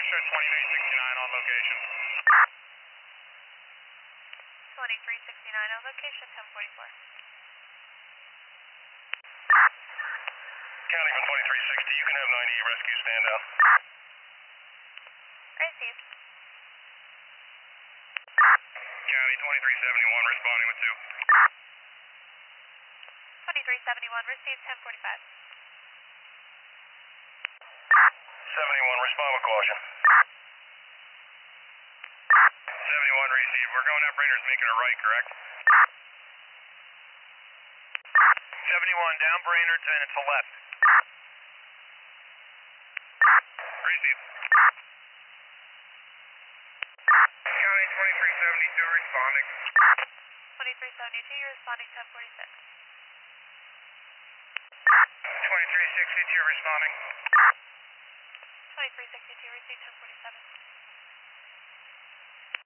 show 2369 on location. 2369 on location, 1044. County from 2360, you can have 90 rescue stand out. Received. County 2371 responding with 2. 2371 received, 1045. 71, respond with caution. 71 received. We're going up Brainerd's making a right, correct? 71, down Brainerd's and it's a left. Received. County 2372 responding. 2372, you're responding, 1046. 2362 responding. 2362 received, 1047.